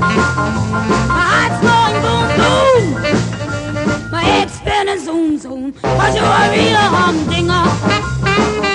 My heart's going boom, boom. My head's spinning zoom, zoom. 'Cause you're a real humdinger.